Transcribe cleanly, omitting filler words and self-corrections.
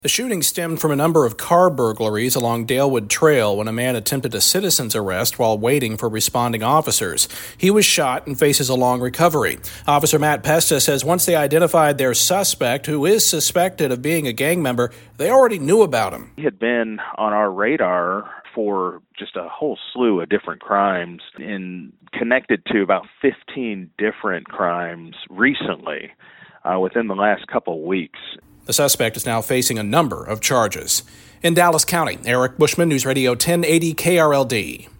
The shooting stemmed from a number of car burglaries along Dalewood Trail when a man attempted a citizen's arrest while waiting for responding officers. He was shot and faces a long recovery. Officer Matt Pesta says once they identified their suspect, who is suspected of being a gang member, they already knew about him. He had been on our radar for just a whole slew of different crimes and connected to about 15 different crimes recently within the last couple of weeks. The suspect is now facing a number of charges. In Dallas County, Eric Bushman, News Radio 1080 KRLD.